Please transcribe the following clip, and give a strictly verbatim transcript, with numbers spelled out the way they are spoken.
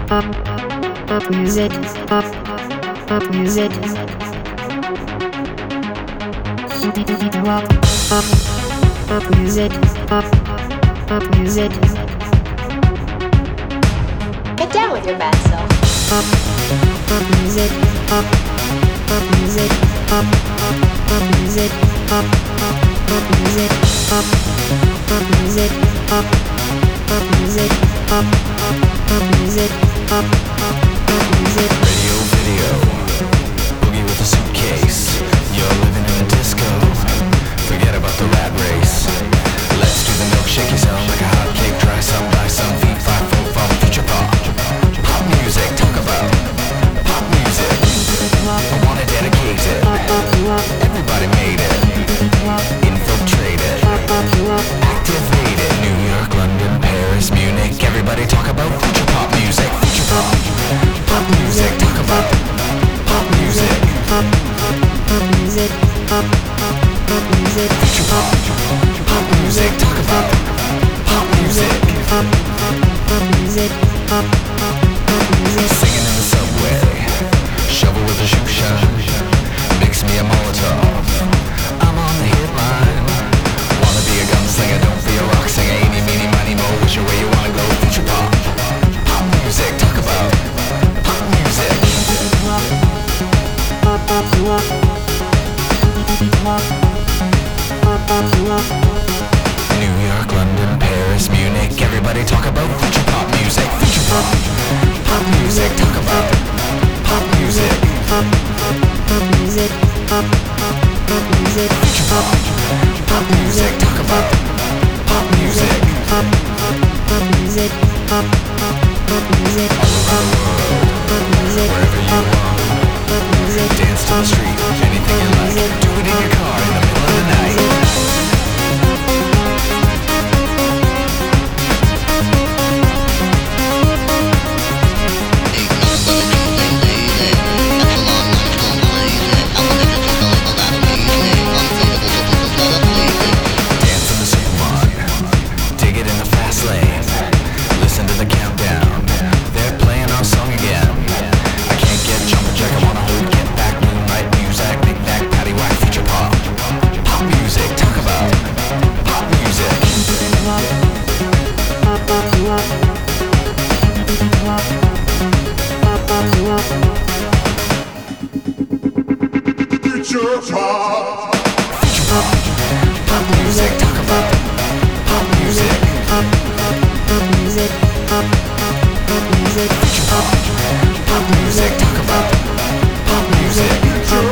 Music, music, music, music. Get down with your bad self. Music, music, music, music, music, music, music, music. Radio, video, boogie with a suitcase. You're living in a disco. Forget about the rat race. Let's do the milkshake zone like a hot cake. Try some, buy some, V five, four, from future pop. Pop music, talk about pop music. I wanna dedicate it. Everybody made it. Infiltrated. Activated. New York, London, Paris, Munich. Everybody talk about future pop music. Future pop. Pop music, talk about pop music. Pop music, pop music. Future pop. Pop music, talk about pop music. Pop music, pop music. Singing in the subway, shovel with a shoe shine. Mix me a Molotov, I'm on the hit line. Wanna be a gunslinger, don't be a rock singer. Eeny, meeny, miny, mo, which way you wanna go? Future pop. Pop music, talk about pop music. New York, London, Paris, Munich. Everybody talk about future pop music. Future pop. Pop music, talk about pop music. Pop music, pop music. Future pop. Pop music, talk about pop music. Pop music, pop music. All around the world, wherever you are. Dance to the street, anything you like. Do it in your car in the middle of the night. Dance in the supermarket, dig it in the fast lane. Listen to the countdown, they're playing our song again. I can't get jumping jack, I wanna hold, get back, moonlight music, big back, patty whack, future pop. Pop music, talk about pop music. Future pop. Future pop. Pop music, talk about pop music. Pop music, pop music. Future pop. Pop music, talk about pop music.